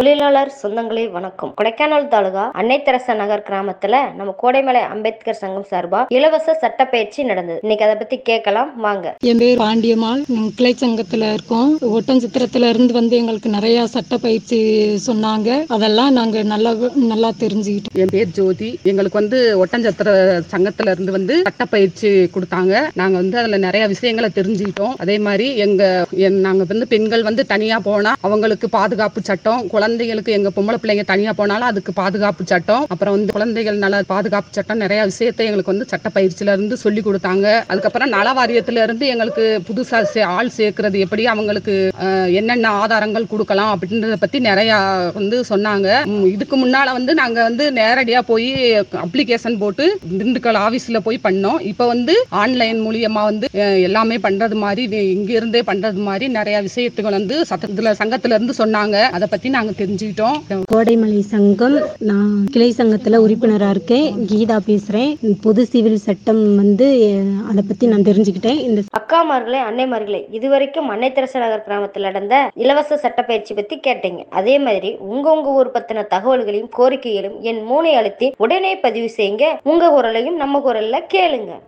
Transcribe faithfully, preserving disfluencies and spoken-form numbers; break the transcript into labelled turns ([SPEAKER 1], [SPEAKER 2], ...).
[SPEAKER 1] தொழிலாளர் சொந்தங்களே வணக்கம். கொடைக்கானல் தாலுகா அன்னை தெரசா நகர் கிராமத்துல நம்ம கோடைமலை அம்பேத்கர் சங்கம் சார்பா இலவச சட்ட பயிற்சி நடந்தது. இன்னைக்கு அதை பத்தி கேட்கலாம் வாங்க.
[SPEAKER 2] என் பேர் பாண்டியம்மாள். கிளை சங்கத்துல இருக்கோம். ஒட்டன்சித்திரத்துல இருந்து வந்து எங்களுக்கு நிறைய சட்ட பயிற்சி சொன்னாங்க. அதெல்லாம் நாங்க நல்லா நல்லா தெரிஞ்சுக்கிட்டோம்.
[SPEAKER 3] என் பேர் ஜோதி. எங்களுக்கு வந்து ஒட்டஞ்சத்திர சங்கத்துல இருந்து வந்து சட்ட பயிற்சி கொடுத்தாங்க. நாங்க வந்து அதுல நிறைய விஷயங்களை தெரிஞ்சுக்கிட்டோம். அதே மாதிரி எங்க நாங்க வந்து பெண்கள் வந்து தனியா போனா அவங்களுக்கு பாதுகாப்பு சட்டம், குழந்தைகளுக்கு எங்க பொம்பளை பிள்ளைங்க தனியா போனாலும் அதுக்கு பாதுகாப்பு சட்டம், அப்புறம் வந்து குழந்தைகள் நல பாதுகாப்பு சட்டம், நிறைய விஷயத்தை எங்களுக்கு வந்து சட்ட பயிற்சியில இருந்து சொல்லி கொடுத்தாங்க. அதுக்கப்புறம் நல வாரியத்துல இருந்து எங்களுக்கு புதுசா ஆள் சேர்க்கிறது எப்படி, அவங்களுக்கு என்னென்ன ஆதாரங்கள் கொடுக்கலாம் அப்படின்றத பத்தி நிறைய வந்து சொன்னாங்க. இதுக்கு முன்னால வந்து நாங்க வந்து நேரடியா போய் அப்ளிகேஷன் போட்டு திண்டுக்கல் ஆபீஸ்ல போய் பண்ணோம். இப்ப வந்து ஆன்லைன் மூலியமா வந்து எல்லாமே பண்றது மாதிரி இங்க இருந்தே பண்றது மாதிரி நிறைய விஷயத்துகள் வந்து சட்டத்துல சங்கத்துல இருந்து சொன்னாங்க. அதை பத்தி நாங்க தெரிஞ்சுக்கிட்டோம்.
[SPEAKER 4] கோடைமலை சங்கம், நான் கிளை சங்கத்துல உறுப்பினரா இருக்கேன். கீதா பேசுறேன். பொது சிவில் சட்டம் வந்து அதை பத்தி நான் தெரிஞ்சுக்கிட்டேன். இந்த
[SPEAKER 1] அக்காமார்களே, அன்னைமார்களே, இதுவரைக்கும் அன்னை தெரசா நகர் கிராமத்தில் நடந்த இலவச சட்ட பயிற்சி பத்தி கேட்டீங்க. அதே மாதிரி உங்க உங்க ஊர் பத்தின தகவல்களையும் கோரிக்கைகளும் என் மூனை அழுத்தி உடனே பதிவு செய்யுங்க. உங்க குரலையும் நம்ம குரல்ல கேளுங்க.